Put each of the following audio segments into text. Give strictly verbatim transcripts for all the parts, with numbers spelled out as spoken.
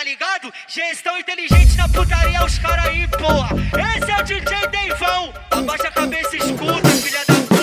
ligado? Gestão inteligente na putaria, os caras aí, porra. Esse é o D J Deivão. Abaixa a cabeça e escuta, filha da puta.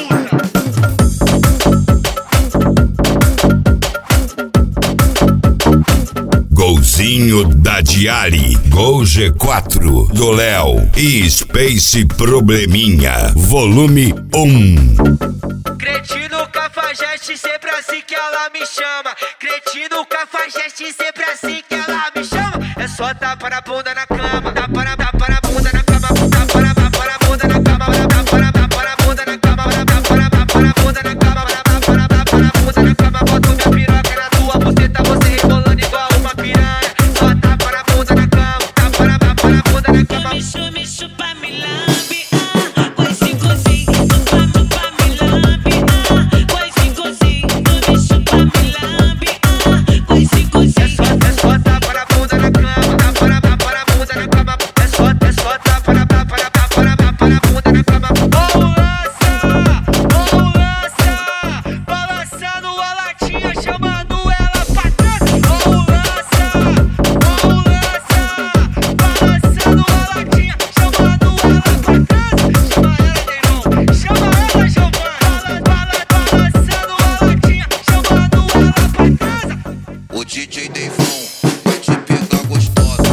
Golzinho da Diari, Gol G quatro do Léo e Space Probleminha, volume um. Cretino Cafajeste, sempre assim que ela me chama. Cretino Cafajeste, sempre assim que ela me chama. É só tapa na bunda na cama, tapa na, tapa na bunda na cama, tapa na, tapa na bunda na cama, tapa na, tapa na bunda na cama, tapa na, tapa na bunda na cama, tapa na, tapa na bunda na cama. Boto minha piroca na tua buceta, você rebolando igual uma piranha. Só tapa na bunda na cama, tapa na, tapa na bunda na cama. Me chupa, me chupa, me lambe, ah, pois se cozinha, chupa, chupa, me lambe, ah, pois se cozinha, me chupa, me lambe, ah, pois se cozinha. É só, é só tapa na bunda na cama, tapa na, tapa na bunda na cama. É só, é só tapa na, tapa na, tapa na, tapa na bunda na cama. Ô lança, ô lança, balançando a latinha, chamando ela pra trás. Ô lança, ô lança, balançando a latinha, chamando ela pra trás. Chama ela, Deivão, chama ela, Giovana. Bala, bala, balançando a latinha, chamando ela pra trás. O D J Deivão vai te pegar gostosa.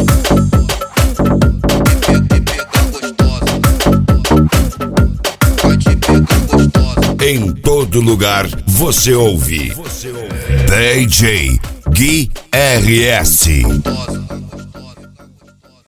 Te pega, te pegar gostosa. Vai te pegar gostosa. Em todo lugar você ouve D J Gui R S. Gostosa.